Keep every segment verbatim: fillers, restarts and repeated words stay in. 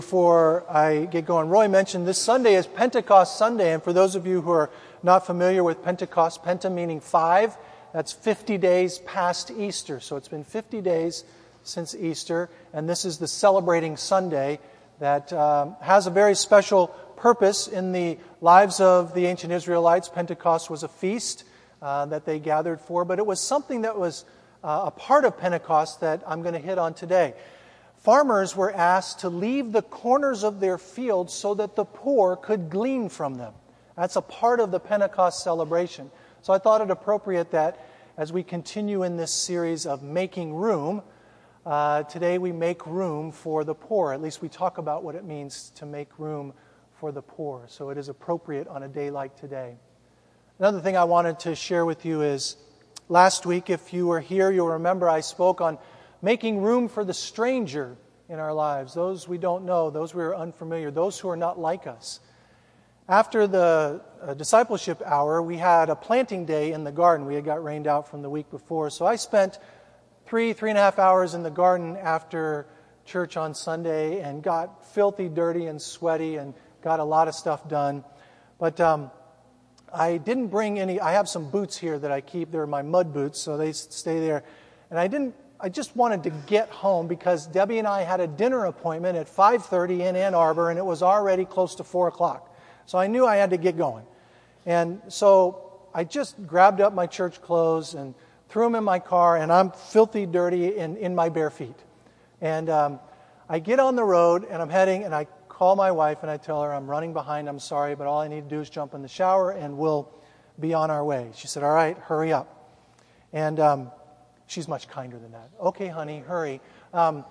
Before I get going, Roy mentioned this Sunday is Pentecost Sunday, and for those of you who are not familiar with Pentecost, Penta meaning five, that's fifty days past Easter. So it's been fifty days since Easter, and this is the celebrating Sunday that um, has a very special purpose in the lives of the ancient Israelites. Pentecost was a feast uh, that they gathered for, but it was something that was uh, a part of Pentecost that I'm going to hit on today. Farmers were asked to leave the corners of their fields so that the poor could glean from them. That's a part of the Pentecost celebration. So I thought it appropriate that as we continue in this series of making room, uh, today we make room for the poor. At least we talk about what it means to make room for the poor. So it is appropriate on a day like today. Another thing I wanted to share with you is last week, if you were here, you'll remember I spoke on making room for the stranger in our lives, those we don't know, those we are unfamiliar, those who are not like us. After the uh, discipleship hour, we had a planting day in the garden. We had got rained out from the week before. So I spent three, three and a half hours in the garden after church on Sunday and got filthy, dirty, and sweaty and got a lot of stuff done. But um, I didn't bring any, I have some boots here that I keep. They're my mud boots, so they stay there. And I didn't I just wanted to get home because Debbie and I had a dinner appointment at five thirty in Ann Arbor, and it was already close to four o'clock. So I knew I had to get going. And so I just grabbed up my church clothes and threw them in my car, and I'm filthy dirty in, in my bare feet. And um, I get on the road, and I'm heading, and I call my wife, and I tell her I'm running behind, I'm sorry, but all I need to do is jump in the shower, and we'll be on our way. She said, all right, hurry up. And um she's much kinder than that. Okay, honey, hurry. Um,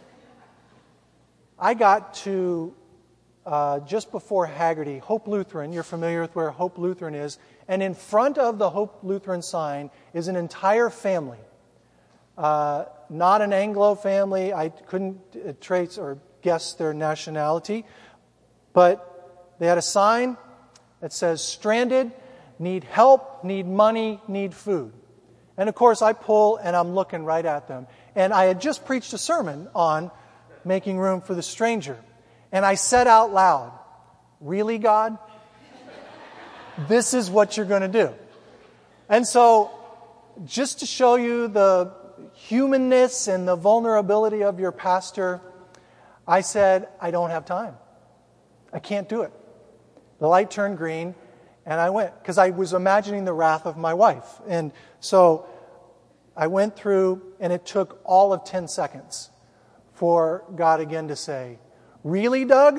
I got to uh, just before Haggerty, Hope Lutheran. You're familiar with where Hope Lutheran is. And in front of the Hope Lutheran sign is an entire family. Uh, not an Anglo family. I couldn't uh, trace or guess their nationality. But they had a sign that says, stranded, need help, need money, need food. And of course, I pull and I'm looking right at them. And I had just preached a sermon on making room for the stranger. And I said out loud, really, God? This is what you're going to do. And so, just to show you the humanness and the vulnerability of your pastor, I said, I don't have time. I can't do it. The light turned green. And I went, because I was imagining the wrath of my wife. And so I went through, and it took all of ten seconds for God again to say, really, Doug?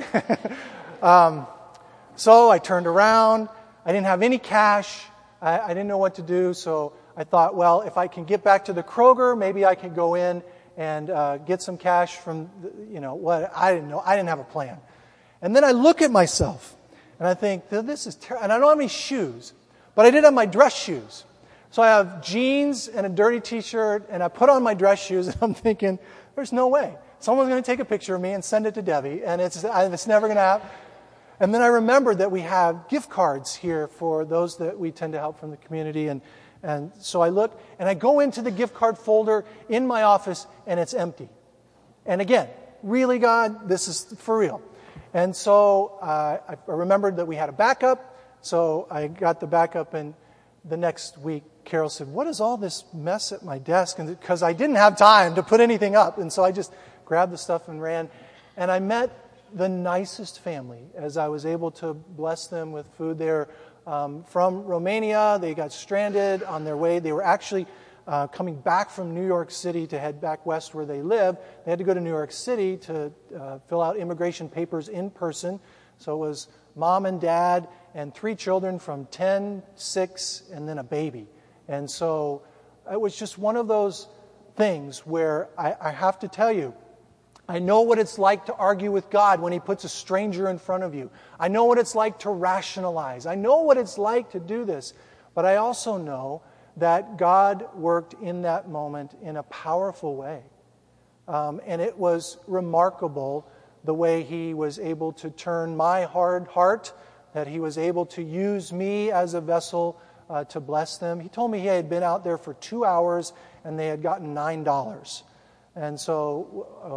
um, so I turned around. I didn't have any cash. I, I didn't know what to do. So I thought, well, if I can get back to the Kroger, maybe I can go in and uh, get some cash from, the, you know, what I didn't know. I didn't have a plan. And then I look at myself. And I think, this is terrible. And I don't have any shoes. But I did have my dress shoes. So I have jeans and a dirty t-shirt, and I put on my dress shoes, and I'm thinking, there's no way. Someone's going to take a picture of me and send it to Debbie, and it's, it's never going to happen. And then I remembered that we have gift cards here for those that we tend to help from the community. And, and so I look, and I go into the gift card folder in my office, and it's empty. And again, really, God, this is for real. And so uh, I remembered that we had a backup, so I got the backup, and the next week Carol said, what is all this mess at my desk? And because I didn't have time to put anything up, and so I just grabbed the stuff and ran. And I met the nicest family as I was able to bless them with food. They're um, from Romania. They got stranded on their way. They were actually Uh, coming back from New York City to head back west where they live. They had to go to New York City to uh, fill out immigration papers in person. So it was mom and dad and three children from ten, six, and then a baby. And so it was just one of those things where I, I have to tell you, I know what it's like to argue with God when He puts a stranger in front of you. I know what it's like to rationalize. I know what it's like to do this. But I also know that God worked in that moment in a powerful way. Um, and it was remarkable the way He was able to turn my hard heart, that He was able to use me as a vessel uh, to bless them. He told me he had been out there for two hours and they had gotten nine dollars. And so uh,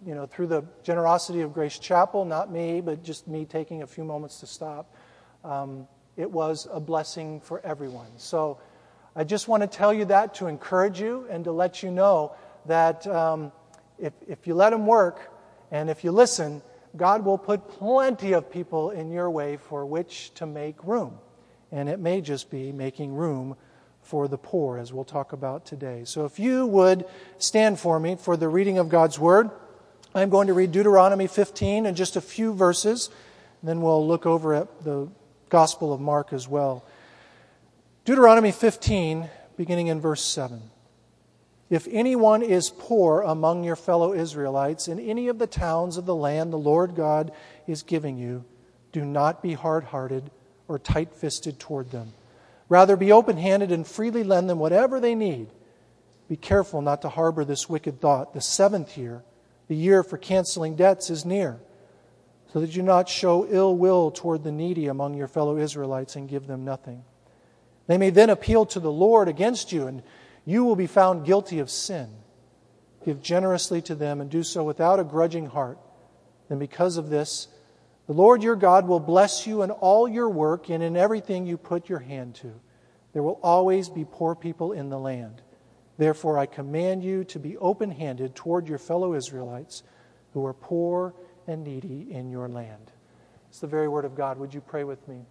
you know, through the generosity of Grace Chapel, not me, but just me taking a few moments to stop, um, it was a blessing for everyone. So I just want to tell you that to encourage you and to let you know that um, if, if you let Him work and if you listen, God will put plenty of people in your way for which to make room. And it may just be making room for the poor, as we'll talk about today. So if you would stand for me for the reading of God's Word, I'm going to read Deuteronomy fifteen and just a few verses, and then we'll look over at the Gospel of Mark as well. Deuteronomy fifteen, beginning in verse seven. If anyone is poor among your fellow Israelites in any of the towns of the land the Lord God is giving you, do not be hard-hearted or tight-fisted toward them. Rather, be open-handed and freely lend them whatever they need. Be careful not to harbor this wicked thought. The seventh year, the year for canceling debts, is near, so that you not show ill will toward the needy among your fellow Israelites and give them nothing. They may then appeal to the Lord against you, and you will be found guilty of sin. Give generously to them and do so without a grudging heart. And because of this, the Lord your God will bless you in all your work and in everything you put your hand to. There will always be poor people in the land. Therefore, I command you to be open-handed toward your fellow Israelites who are poor and needy in your land. It's the very word of God. Would you pray with me?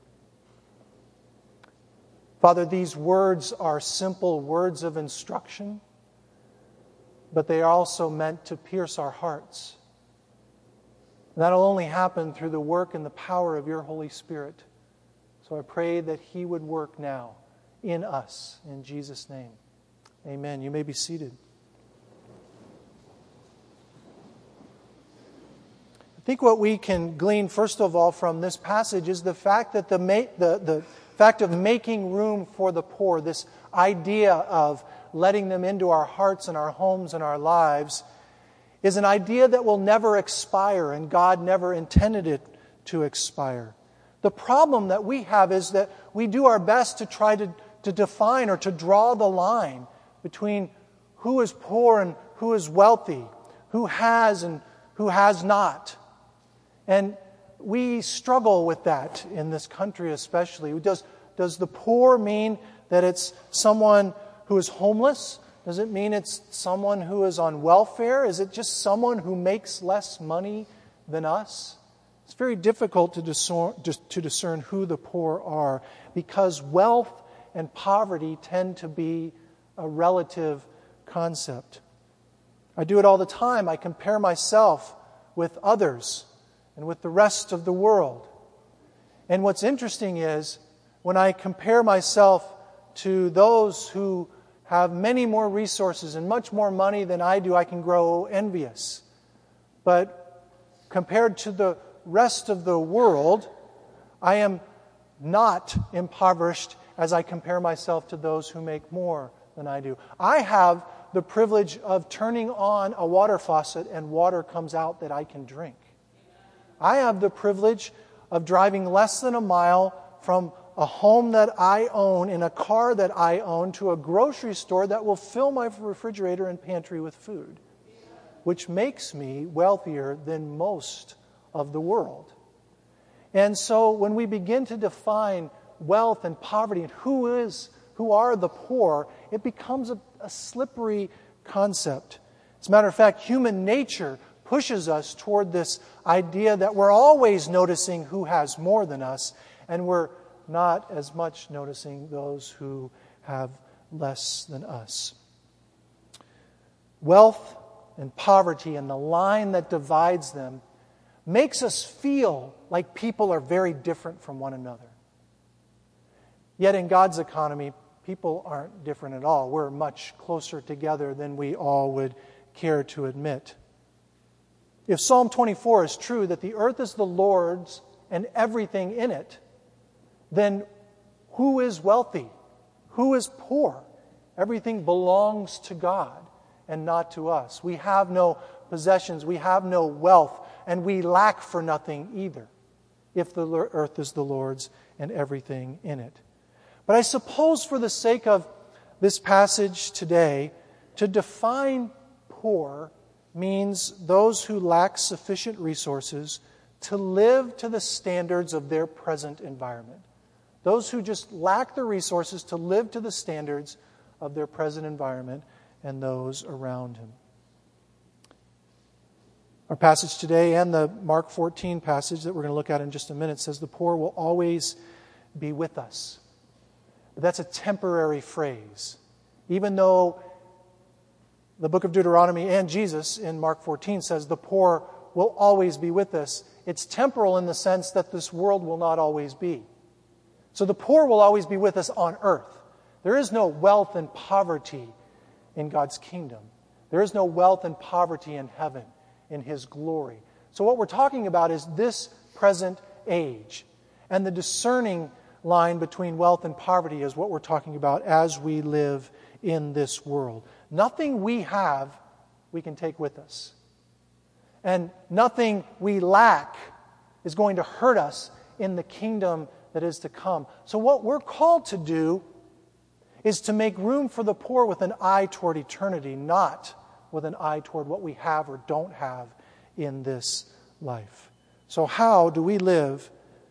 Father, these words are simple words of instruction, but they are also meant to pierce our hearts. That'll only happen through the work and the power of your Holy Spirit. So I pray that He would work now in us. In Jesus' name, amen. You may be seated. I think what we can glean, first of all, from this passage is the fact that the, ma- the, the fact of making room for the poor, this idea of letting them into our hearts and our homes and our lives, is an idea that will never expire, and God never intended it to expire. The problem that we have is that we do our best to try to, to define or to draw the line between who is poor and who is wealthy, who has and who has not. And we struggle with that in this country especially. Does, does the poor mean that it's someone who is homeless? Does it mean it's someone who is on welfare? Is it just someone who makes less money than us? It's very difficult to discern, to discern who the poor are because wealth and poverty tend to be a relative concept. I do it all the time. I compare myself with others and with the rest of the world. And what's interesting is when I compare myself to those who have many more resources and much more money than I do, I can grow envious. But compared to the rest of the world, I am not impoverished as I compare myself to those who make more than I do. I have the privilege of turning on a water faucet and water comes out that I can drink. I have the privilege of driving less than a mile from a home that I own in a car that I own to a grocery store that will fill my refrigerator and pantry with food, which makes me wealthier than most of the world. And so when we begin to define wealth and poverty and who is, who are the poor, it becomes a, a slippery concept. As a matter of fact, human nature pushes us toward this idea that we're always noticing who has more than us, and we're not as much noticing those who have less than us. Wealth and poverty and the line that divides them makes us feel like people are very different from one another. Yet in God's economy, people aren't different at all. We're much closer together than we all would care to admit. If Psalm twenty-four is true, that the earth is the Lord's and everything in it, then who is wealthy? Who is poor? Everything belongs to God and not to us. We have no possessions, we have no wealth, and we lack for nothing either, if the earth is the Lord's and everything in it. But I suppose for the sake of this passage today, to define poor means those who lack sufficient resources to live to the standards of their present environment. Those who just lack the resources to live to the standards of their present environment and those around him. Our passage today and the Mark fourteen passage that we're going to look at in just a minute says the poor will always be with us. But that's a temporary phrase. Even though the book of Deuteronomy and Jesus in Mark fourteen says the poor will always be with us, it's temporal in the sense that this world will not always be. So the poor will always be with us on earth. There is no wealth and poverty in God's kingdom. There is no wealth and poverty in heaven, in His glory. So what we're talking about is this present age. And the discerning line between wealth and poverty is what we're talking about as we live in this world. Nothing we have, we can take with us. And nothing we lack is going to hurt us in the kingdom that is to come. So what we're called to do is to make room for the poor with an eye toward eternity, not with an eye toward what we have or don't have in this life. So how do we live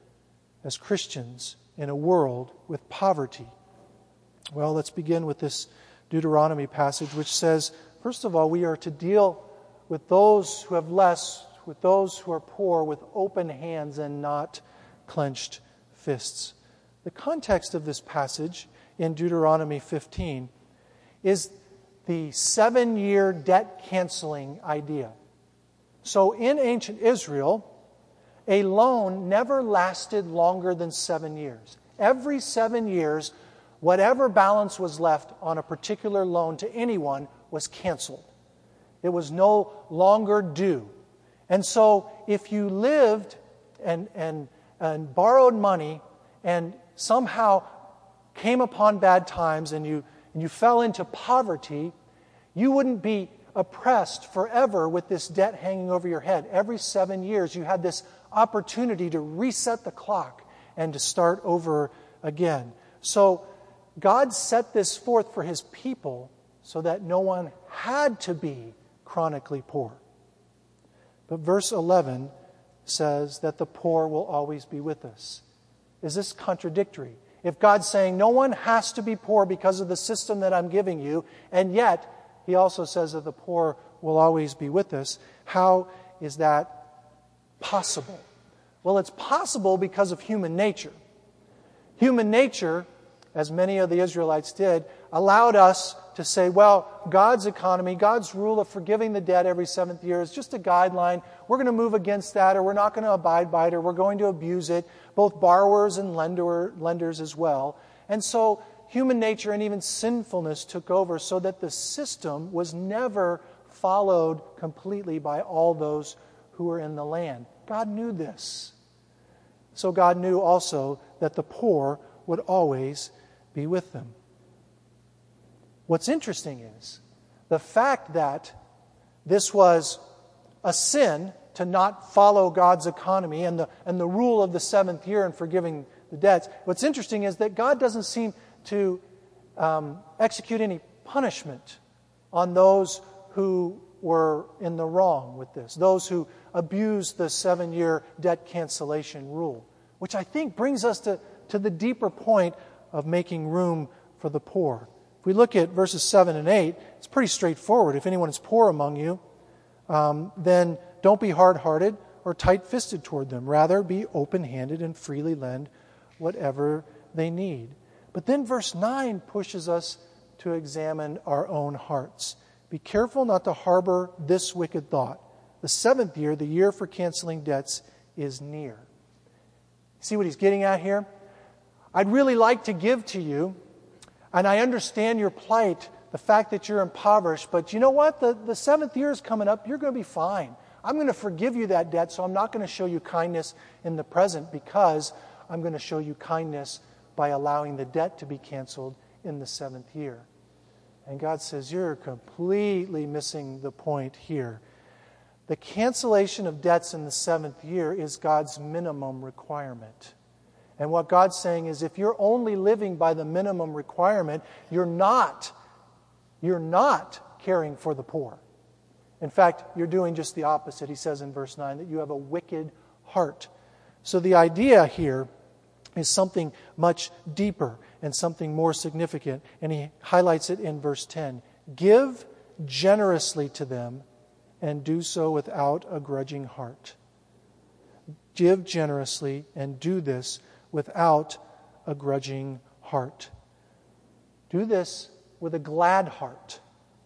as Christians in a world with poverty? Well, let's begin with this Deuteronomy passage, which says, first of all, we are to deal with those who have less, with those who are poor, with open hands and not clenched fists. The context of this passage in Deuteronomy fifteen is the seven-year debt canceling idea. So in ancient Israel, a loan never lasted longer than seven years. Every seven years, whatever balance was left on a particular loan to anyone was canceled. It was no longer due. And so if you lived and, and, and borrowed money and somehow came upon bad times and you, and you fell into poverty, you wouldn't be oppressed forever with this debt hanging over your head. Every seven years you had this opportunity to reset the clock and to start over again. So God set this forth for His people so that no one had to be chronically poor. But verse eleven says that the poor will always be with us. Is this contradictory? If God's saying no one has to be poor because of the system that I'm giving you, and yet He also says that the poor will always be with us, how is that possible? Well, it's possible because of human nature. Human nature, as many of the Israelites did, allowed us to say, well, God's economy, God's rule of forgiving the debt every seventh year is just a guideline. We're going to move against that, or we're not going to abide by it, or we're going to abuse it, both borrowers and lender, lenders as well. And so human nature and even sinfulness took over so that the system was never followed completely by all those who were in the land. God knew this. So God knew also that the poor would always be with them. What's interesting is the fact that this was a sin to not follow God's economy and the, and the rule of the seventh year in forgiving the debts. What's interesting is that God doesn't seem to um, execute any punishment on those who were in the wrong with this, those who abused the seven-year debt cancellation rule, which I think brings us to, to the deeper point of making room for the poor. If we look at verses seven and eight, it's pretty straightforward. If anyone is poor among you, um, then don't be hard-hearted or tight-fisted toward them. Rather, be open-handed and freely lend whatever they need. But then verse nine pushes us to examine our own hearts. Be careful not to harbor this wicked thought. The seventh year, the year for canceling debts, is near. See what he's getting at here? I'd really like to give to you, and I understand your plight, the fact that you're impoverished, but you know what? The, the seventh year is coming up. You're going to be fine. I'm going to forgive you that debt, so I'm not going to show you kindness in the present because I'm going to show you kindness by allowing the debt to be canceled in the seventh year. And God says, you're completely missing the point here. The cancellation of debts in the seventh year is God's minimum requirement. And what God's saying is if you're only living by the minimum requirement, you're not, you're not caring for the poor. In fact, you're doing just the opposite. He says in verse nine that you have a wicked heart. So the idea here is something much deeper and something more significant. And he highlights it in verse ten. Give generously to them and do so without a grudging heart. Give generously and do this without a grudging heart. Do this with a glad heart,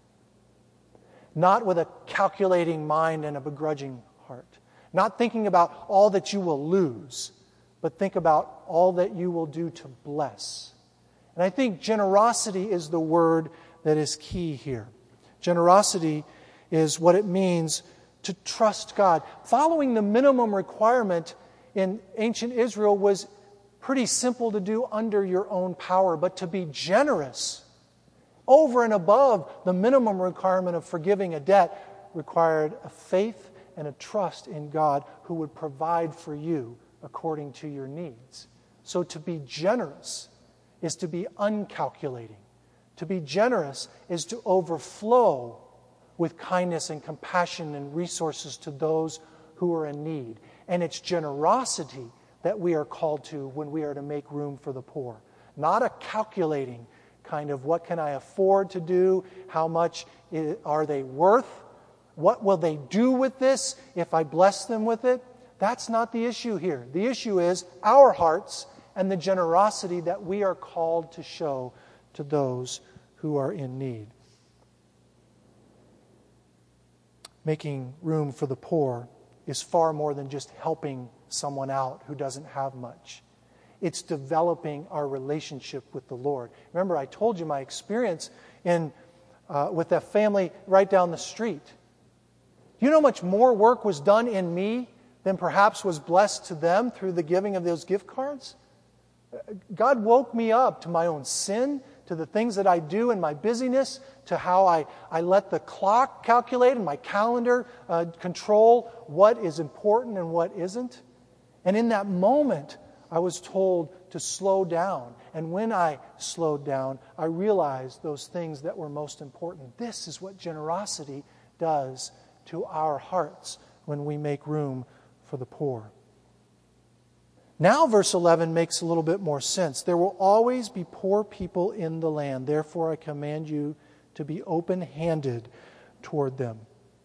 not with a calculating mind and a begrudging heart. Not thinking about all that you will lose, but think about all that you will do to bless. And I think generosity is the word that is key here. Generosity is what it means to trust God. Following the minimum requirement in ancient Israel was pretty simple to do under your own power, but to be generous over and above the minimum requirement of forgiving a debt required a faith and a trust in God who would provide for you according to your needs. So to be generous is to be uncalculating. To be generous is to overflow with kindness and compassion and resources to those who are in need. And it's generosity that we are called to when we are to make room for the poor. Not a calculating kind of what can I afford to do, how much are they worth, what will they do with this if I bless them with it. That's not the issue here. The issue is our hearts and the generosity that we are called to show to those who are in need. Making room for the poor is far more than just helping someone out who doesn't have much. It's developing our relationship with the Lord. Remember, I told you my experience in uh, with that family right down the street. You know how much more work was done in me than perhaps was blessed to them through the giving of those gift cards? God woke me up to my own sin, to the things that I do in my busyness, to how I, I let the clock calculate and my calendar uh, control what is important and what isn't. And in that moment, I was told to slow down. And when I slowed down, I realized those things that were most important. This is what generosity does to our hearts when we make room for the poor. Now verse eleven makes a little bit more sense. There will always be poor people in the land. Therefore I command you to be open-handed toward them.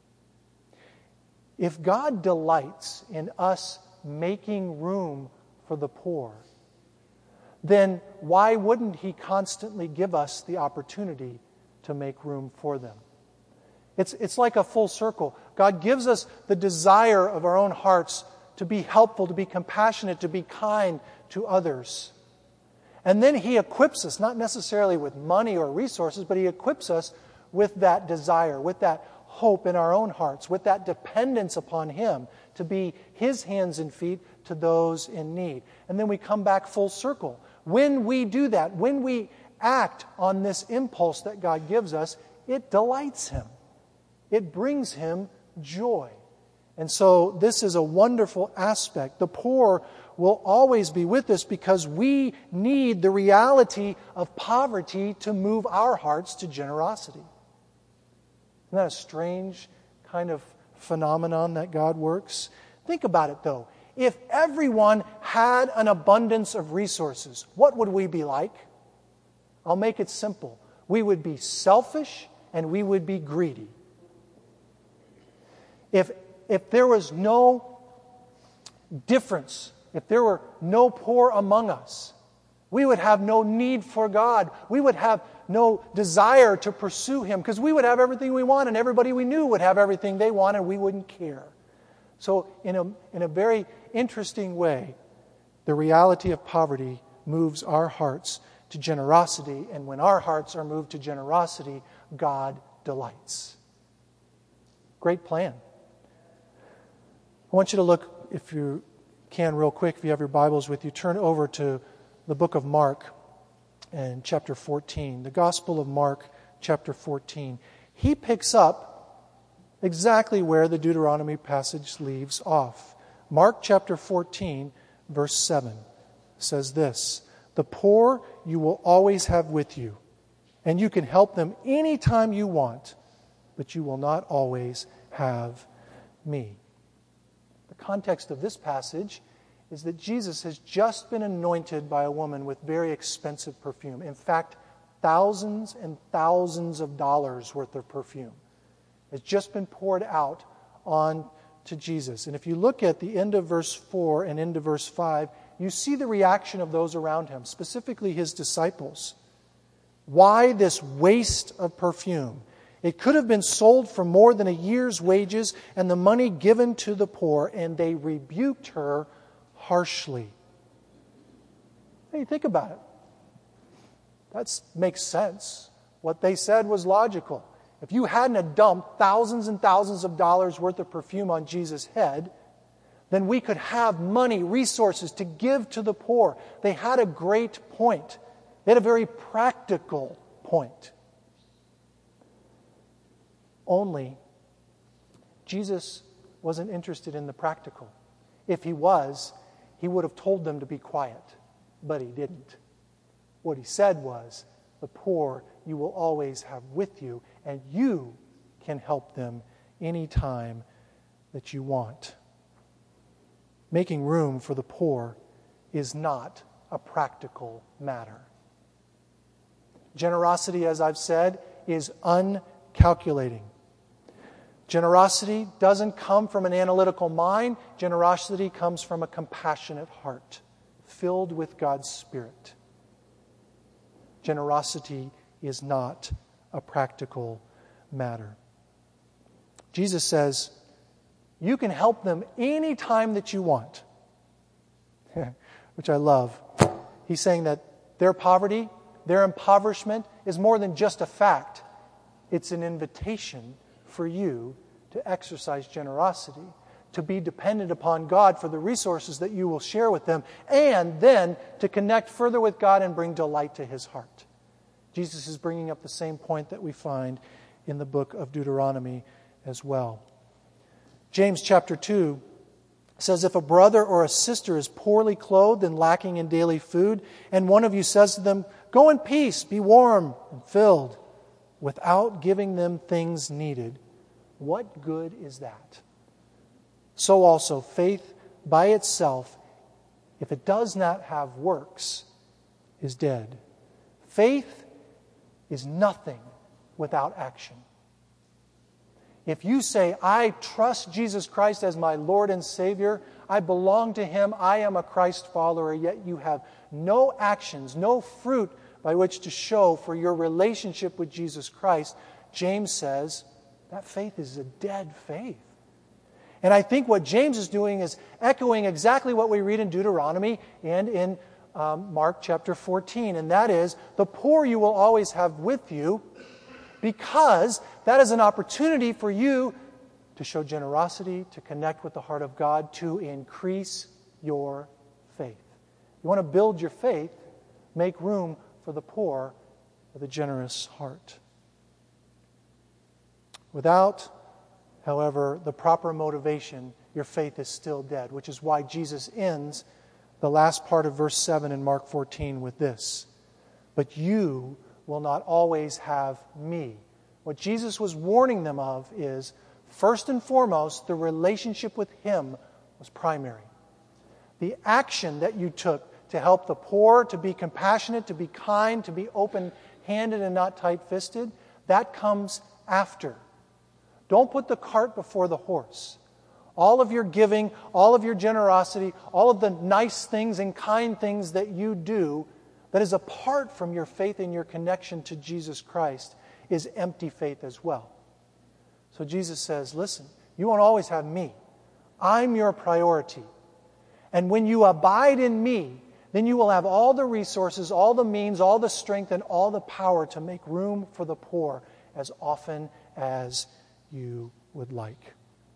If God delights in us making room for the poor, then why wouldn't He constantly give us the opportunity to make room for them? It's, it's like a full circle. God gives us the desire of our own hearts to be helpful, to be compassionate, to be kind to others. And then He equips us, not necessarily with money or resources, but He equips us with that desire, with that hope in our own hearts, with that dependence upon Him to be His hands and feet to those in need. And then we come back full circle. When we do that, when we act on this impulse that God gives us, it delights Him. It brings Him joy. And so this is a wonderful aspect. The poor will always be with us because we need the reality of poverty to move our hearts to generosity. Isn't that a strange kind of phenomenon that God works? Think about it though. If everyone had an abundance of resources, what would we be like? I'll make it simple. We would be selfish and we would be greedy. If If there was no difference, if there were no poor among us, we would have no need for God. We would have no desire to pursue Him because we would have everything we want and everybody we knew would have everything they want and we wouldn't care. So in a, in a very interesting way, the reality of poverty moves our hearts to generosity, and when our hearts are moved to generosity, God delights. Great plan. I want you to look, if you can, real quick, if you have your Bibles with you, turn over to the book of Mark and chapter fourteen, the Gospel of Mark, chapter fourteen. He picks up exactly where the Deuteronomy passage leaves off. Mark chapter fourteen, verse seven says this, "The poor you will always have with you, and you can help them anytime you want, but you will not always have me. The context of this passage is that Jesus has just been anointed by a woman with very expensive perfume. In fact, thousands and thousands of dollars worth of perfume has just been poured out on to Jesus. And if you look at the end of verse four and into verse five, you see the reaction of those around him, specifically his disciples. Why this waste of perfume? It could have been sold for more than a year's wages and the money given to the poor, and they rebuked her harshly. Hey, think about it. That makes sense. What they said was logical. If you hadn't dumped thousands and thousands of dollars worth of perfume on Jesus' head, then we could have money, resources to give to the poor. They had a great point. They had a very practical point. Only Jesus wasn't interested in the practical. If he was, he would have told them to be quiet, but he didn't. What he said was, the poor you will always have with you, and you can help them anytime that you want. Making room for the poor is not a practical matter. Generosity, as I've said, is uncalculating. Generosity doesn't come from an analytical mind. Generosity comes from a compassionate heart, filled with God's Spirit. Generosity is not a practical matter. Jesus says, you can help them any time that you want. Which I love. He's saying that their poverty, their impoverishment is more than just a fact. It's an invitation for you to exercise generosity, to be dependent upon God for the resources that you will share with them, and then to connect further with God and bring delight to His heart. Jesus is bringing up the same point that we find in the book of Deuteronomy as well. James chapter two says, if a brother or a sister is poorly clothed and lacking in daily food, and one of you says to them, go in peace, be warm and filled, without giving them things needed, what good is that? So also, faith by itself, if it does not have works, is dead. Faith is nothing without action. If you say, I trust Jesus Christ as my Lord and Savior, I belong to Him, I am a Christ follower, yet you have no actions, no fruit by which to show for your relationship with Jesus Christ, James says, that faith is a dead faith. And I think what James is doing is echoing exactly what we read in Deuteronomy and in um, Mark chapter fourteen, and that is, the poor you will always have with you, because that is an opportunity for you to show generosity, to connect with the heart of God, to increase your faith. You want to build your faith, make room for the poor with a generous heart. Without, however, the proper motivation, your faith is still dead, which is why Jesus ends the last part of verse seven in Mark fourteen with this. But you will not always have me. What Jesus was warning them of is, first and foremost, the relationship with Him was primary. The action that you took to help the poor, to be compassionate, to be kind, to be open-handed and not tight-fisted, that comes after. Don't put the cart before the horse. All of your giving, all of your generosity, all of the nice things and kind things that you do that is apart from your faith and your connection to Jesus Christ is empty faith as well. So Jesus says, listen, you won't always have me. I'm your priority. And when you abide in me, then you will have all the resources, all the means, all the strength, and all the power to make room for the poor as often as you would like.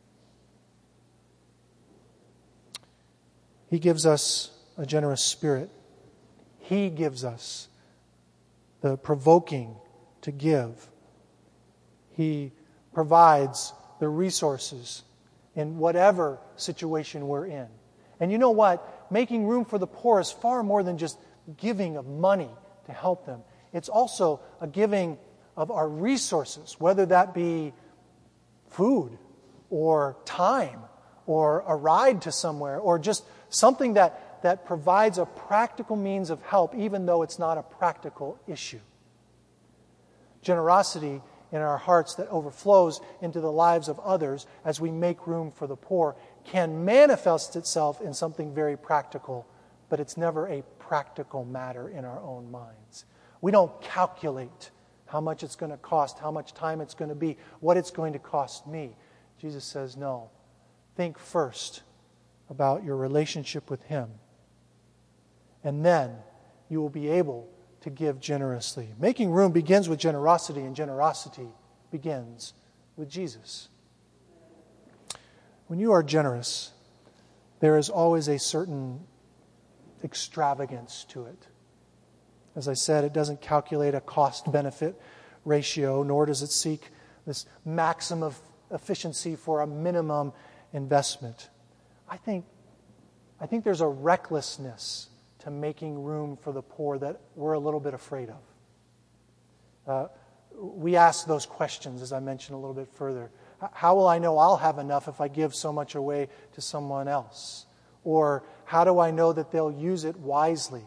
He gives us a generous spirit. He gives us the provoking to give. He provides the resources in whatever situation we're in. And you know what? Making room for the poor is far more than just giving of money to help them. It's also a giving of our resources, whether that be food, or time or a ride to somewhere or just something that, that provides a practical means of help, even though it's not a practical issue. Generosity in our hearts that overflows into the lives of others as we make room for the poor can manifest itself in something very practical, but it's never a practical matter in our own minds. We don't calculate how much it's going to cost, how much time it's going to be, what it's going to cost me. Jesus says, no. Think first about your relationship with Him. And then you will be able to give generously. Making room begins with generosity, and generosity begins with Jesus. When you are generous, there is always a certain extravagance to it. As I said, it doesn't calculate a cost-benefit ratio, nor does it seek this maximum efficiency for a minimum investment. I think, I think there's a recklessness to making room for the poor that we're a little bit afraid of. Uh, we ask those questions, as I mentioned a little bit further. How will I know I'll have enough if I give so much away to someone else? Or how do I know that they'll use it wisely?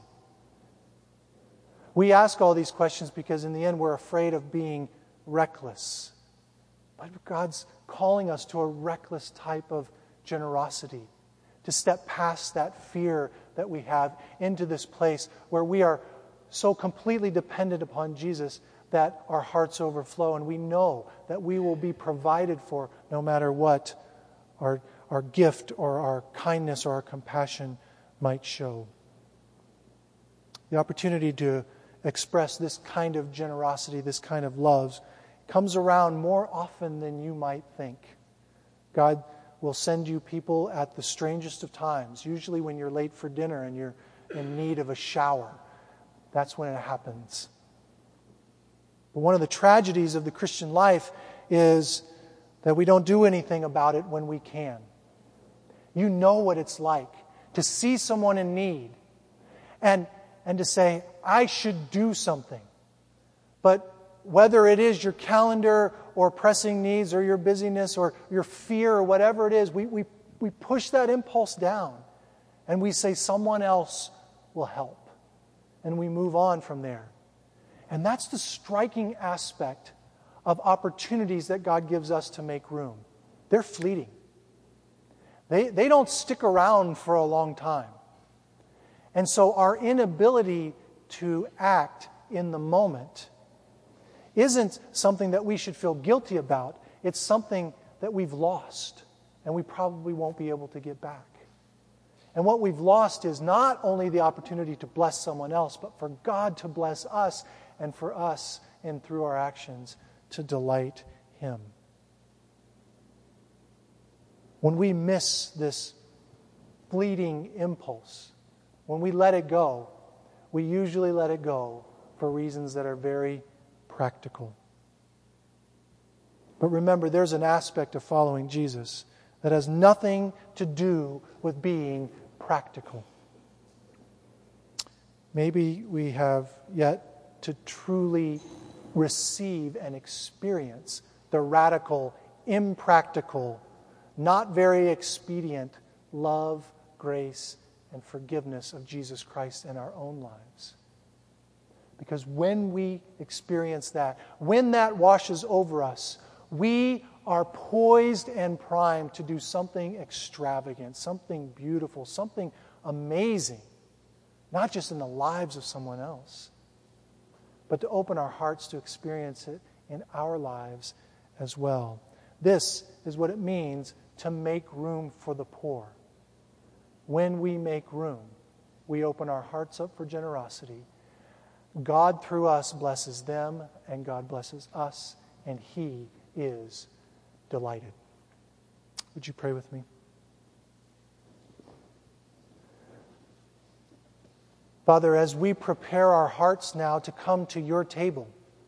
We ask all these questions because in the end we're afraid of being reckless. But God's calling us to a reckless type of generosity, to step past that fear that we have into this place where we are so completely dependent upon Jesus that our hearts overflow and we know that we will be provided for no matter what our, our gift or our kindness or our compassion might show. The opportunity to express this kind of generosity, this kind of love, comes around more often than you might think. God will send you people at the strangest of times, usually when you're late for dinner and you're in need of a shower. That's when it happens. But one of the tragedies of the Christian life is that we don't do anything about it when we can. You know what it's like to see someone in need and, and to say, I should do something. But whether it is your calendar or pressing needs or your busyness or your fear or whatever it is, we, we, we push that impulse down and we say someone else will help. And we move on from there. And that's the striking aspect of opportunities that God gives us to make room. They're fleeting. They, they don't stick around for a long time. And so our inability to act in the moment isn't something that we should feel guilty about. It's something that we've lost and we probably won't be able to get back. And what we've lost is not only the opportunity to bless someone else, but for God to bless us and for us, and through our actions, to delight Him. When we miss this fleeting impulse, when we let it go, we usually let it go for reasons that are very practical. But remember, there's an aspect of following Jesus that has nothing to do with being practical. Maybe we have yet to truly receive and experience the radical, impractical, not very expedient love, grace, and forgiveness of Jesus Christ in our own lives. Because when we experience that, when that washes over us, we are poised and primed to do something extravagant, something beautiful, something amazing, not just in the lives of someone else, but to open our hearts to experience it in our lives as well. This is what it means to make room for the poor. When we make room, we open our hearts up for generosity. God through us blesses them, and God blesses us, and He is delighted. Would you pray with me? Father, as we prepare our hearts now to come to your table,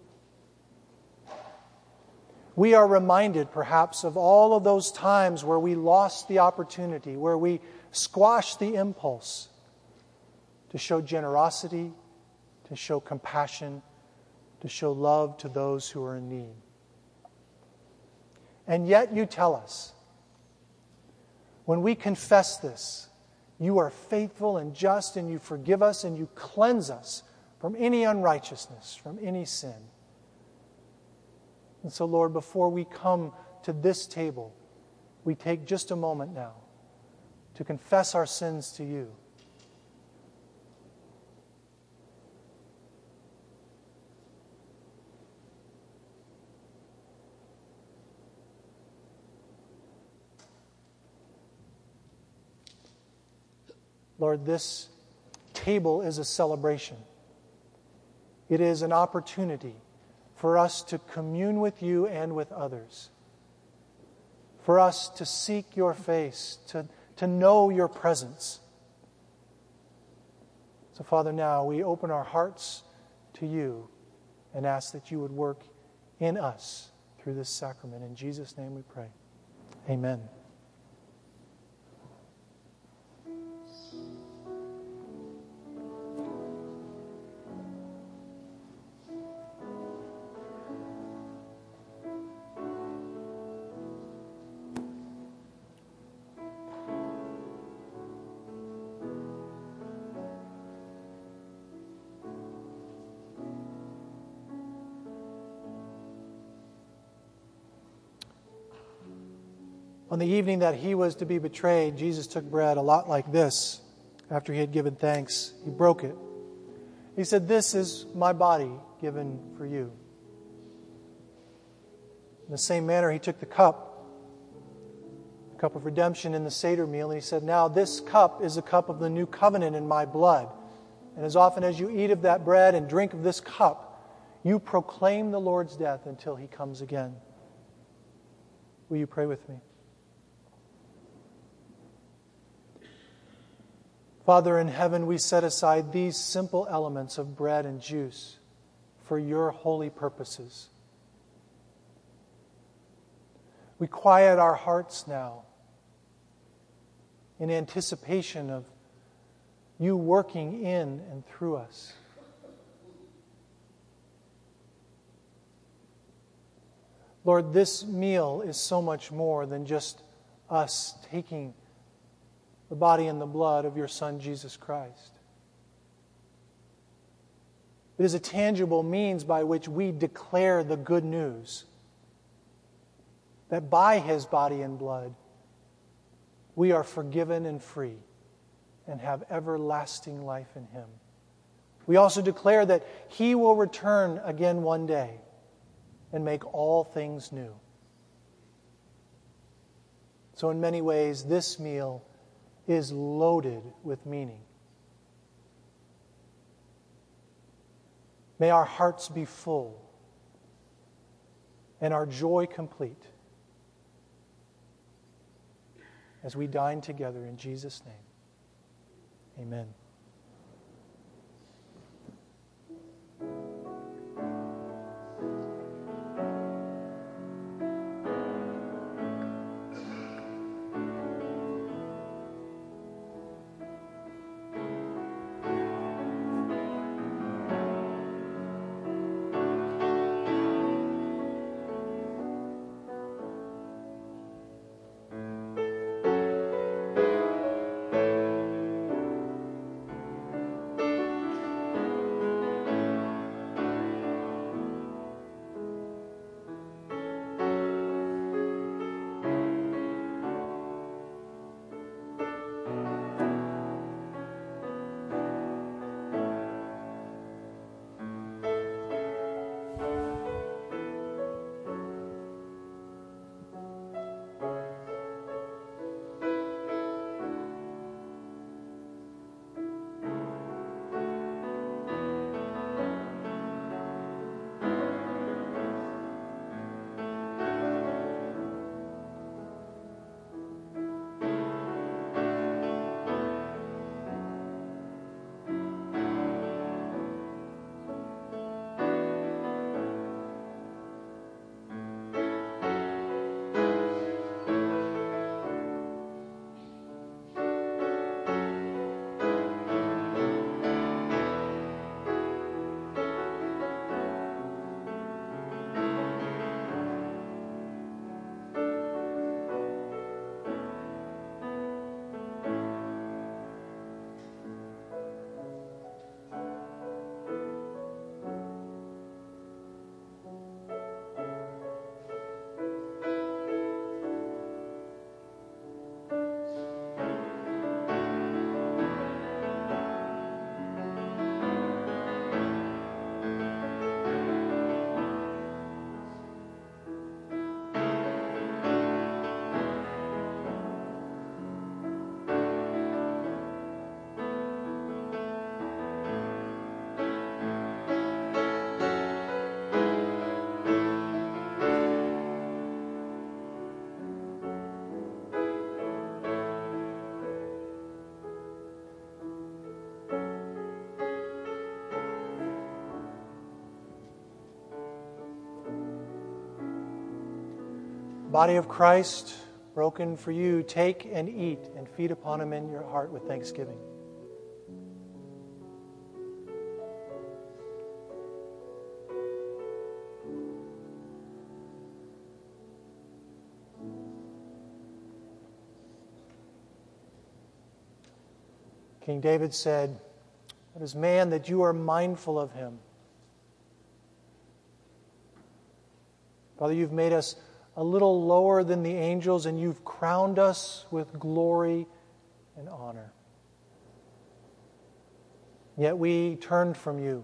we are reminded perhaps of all of those times where we lost the opportunity, where we squashed the impulse to show generosity, to show compassion, to show love to those who are in need. And yet you tell us When we confess this, you are faithful and just, and you forgive us and you cleanse us from any unrighteousness, from any sin. And so, Lord, before we come to this table, we take just a moment now to confess our sins to you. Lord, this table is a celebration. It is an opportunity for us to commune with you and with others, for us to seek your face, to, to know your presence. So, Father, now we open our hearts to you and ask that you would work in us through this sacrament. In Jesus' name we pray. Amen. On the evening that he was to be betrayed, Jesus took bread a lot like this. After he had given thanks, he broke it. He said, "This is my body given for you." In the same manner, he took the cup, the cup of redemption in the Seder meal, and he said, "Now this cup is a cup of the new covenant in my blood. And as often as you eat of that bread and drink of this cup, you proclaim the Lord's death until he comes again." Will you pray with me? Father in heaven, we set aside these simple elements of bread and juice for your holy purposes. We quiet our hearts now in anticipation of you working in and through us. Lord, this meal is so much more than just us taking the body and the blood of your Son, Jesus Christ. It is a tangible means by which we declare the good news that by his body and blood we are forgiven and free and have everlasting life in him. We also declare that he will return again one day and make all things new. So in many ways, this meal is loaded with meaning. May our hearts be full and our joy complete as we dine together in Jesus' name. Amen. Body of Christ, broken for you, take and eat and feed upon him in your heart with thanksgiving. King David said, "What is man that you are mindful of him?" Father, you've made us a little lower than the angels, and you've crowned us with glory and honor. Yet we turned from you.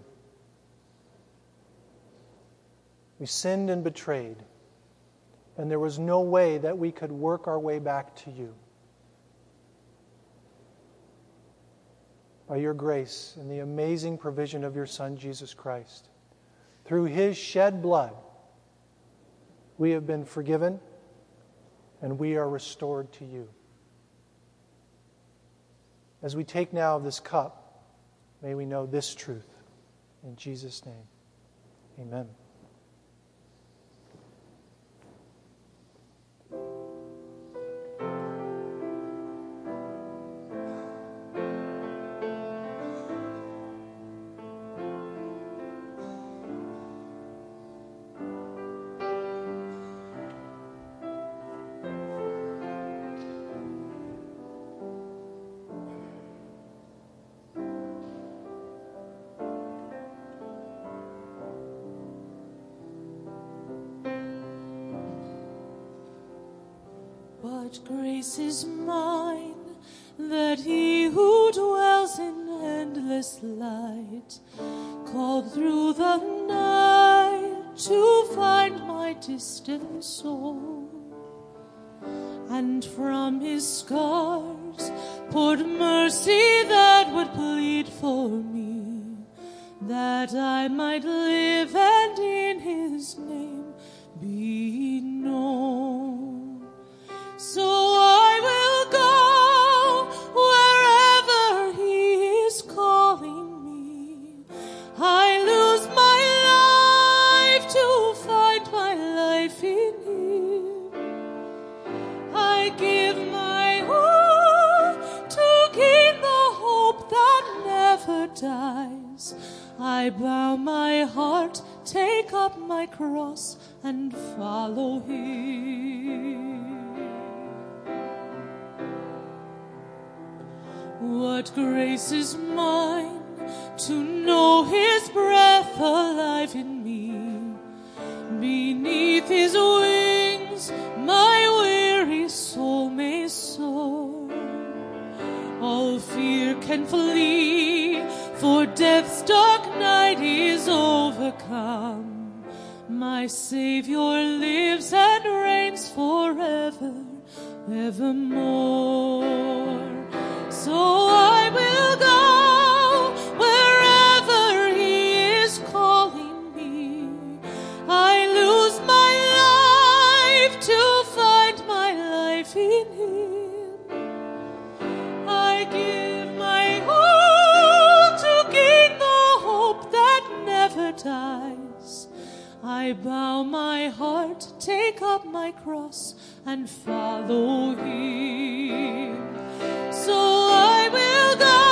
We sinned and betrayed, and there was no way that we could work our way back to you. By your grace and the amazing provision of your Son, Jesus Christ, through his shed blood, we have been forgiven and we are restored to you. As we take now of this cup, may we know this truth. In Jesus' name, amen. What grace is mine, that he who dwells in endless light called through the night to find my distant soul, and from his scars poured mercy that would plead for me, that I might live and in his name be known. So I will go wherever he is calling me. I lose my life to find my life in him. I give my all to gain the hope that never dies. I bow my heart, take up my cross, and follow him. What grace is mine to know his breath alive in me. Beneath his wings my weary soul may soar. All fear can flee, for death's dark night is overcome. My Savior lives and reigns forever, evermore. So I will go wherever he is calling me. I lose my life to find my life in him. I give my all to gain the hope that never dies. I bow my heart, take up my cross, and follow him. So I will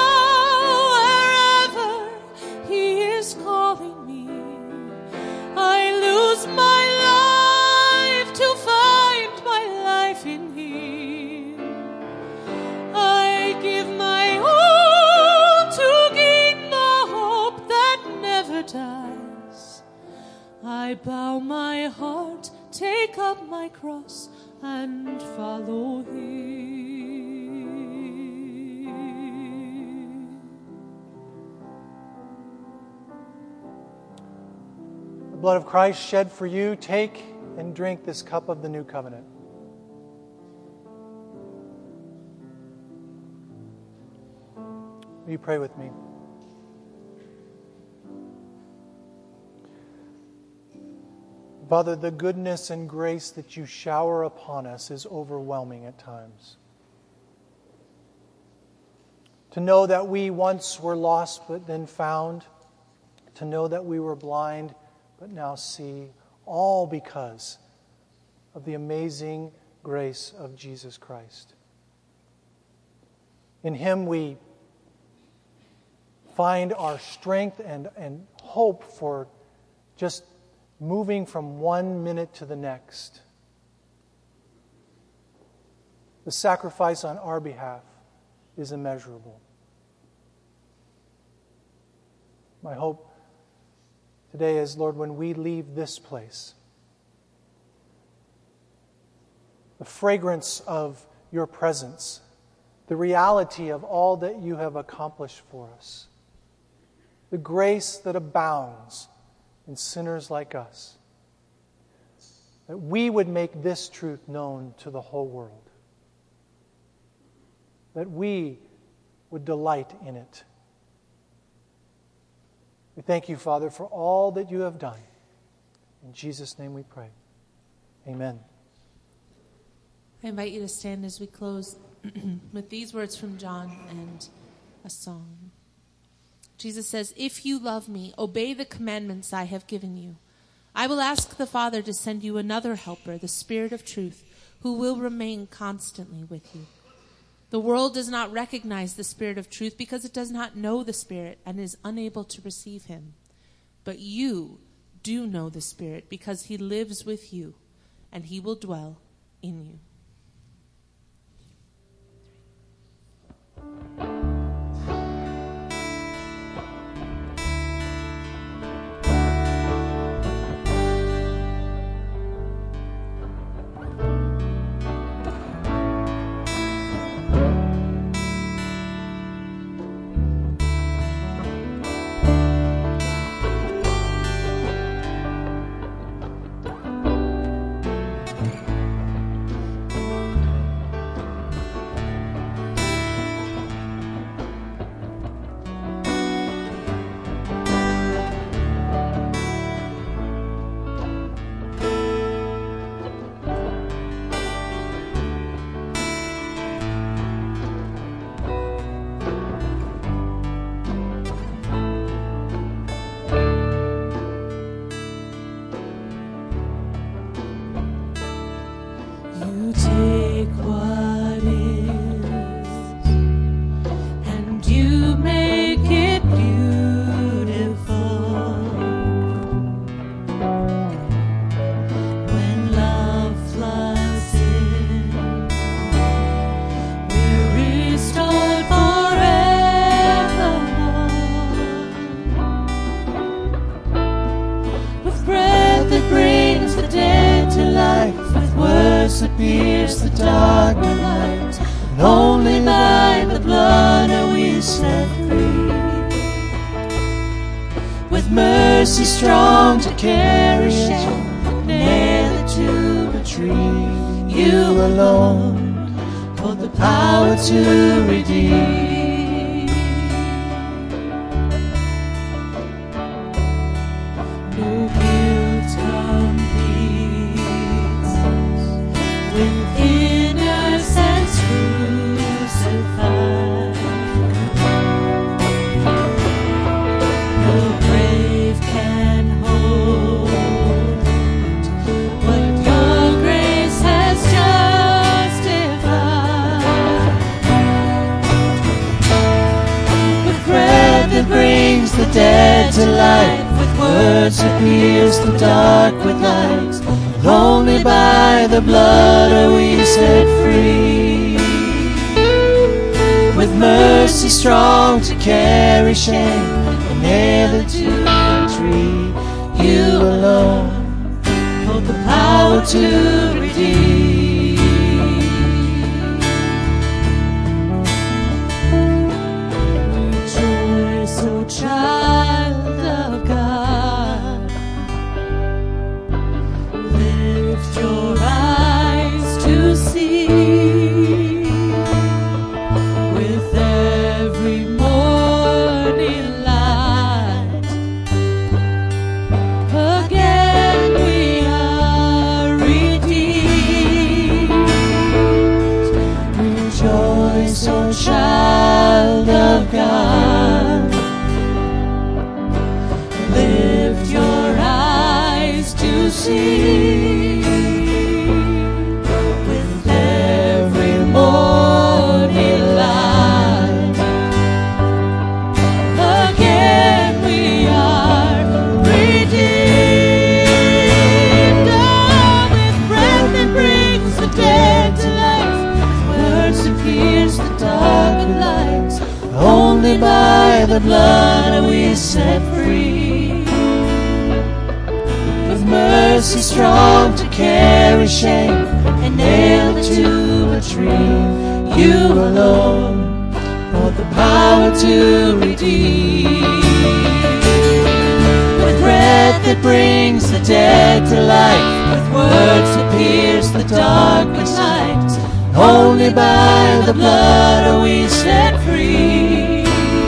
go wherever he is calling me. I lose my life to find my life in him. I give my all to gain the hope that never dies. I bow my heart, take up my cross, and follow him. The blood of Christ shed for you, take and drink this cup of the new covenant. Will you pray with me? Father, the goodness and grace that you shower upon us is overwhelming at times. To know that we once were lost but then found, to know that we were blind but now see, all because of the amazing grace of Jesus Christ. In Him we find our strength and, and hope for just moving from one minute to the next. The sacrifice on our behalf is immeasurable. My hope today is, Lord, when we leave this place, the fragrance of your presence, the reality of all that you have accomplished for us, the grace that abounds in sinners like us, that we would make this truth known to the whole world, that we would delight in it. We thank you, Father, for all that you have done. In Jesus' name we pray. Amen. I invite you to stand as we close with these words from John and a song. Jesus says, "If you love me, obey the commandments I have given you. I will ask the Father to send you another helper, the Spirit of truth, who will remain constantly with you. The world does not recognize the Spirit of truth because it does not know the Spirit and is unable to receive him. But you do know the Spirit because he lives with you and he will dwell in you." Strong to carry shame, nailed to a tree. You alone hold the power to redeem. No guilt competes with innocence crucified. Brings the dead to life, with words that pierce the dark with light. Only by the blood are we set free. With mercy strong to carry shame, and nailed to the tree. You alone hold the power to redeem. Child of God, lift your eyes to see. With every morning light, again we are redeemed. Rejoice, O child of God. the blood are we set free. With mercy strong to carry shame and nailed to a tree. You alone hold the power to redeem. With breath that brings the dead to life, with words that pierce the darkest night, only by the blood are we set free.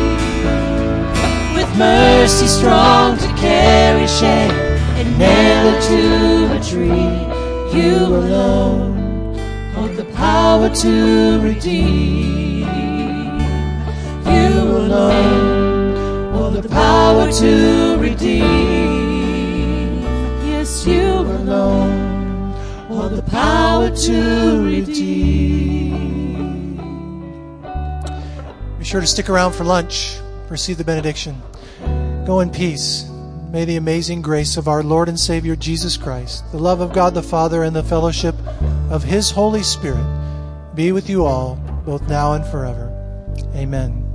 With mercy strong to carry shame and nail it to a tree. You alone hold the power to redeem. You alone hold the power to redeem. Yes, you alone hold the power to redeem. Be sure to stick around for lunch. Receive the benediction. Go in peace. May the amazing grace of our Lord and Savior Jesus Christ, the love of God the Father, and the fellowship of His Holy Spirit be with you all, both now and forever. Amen.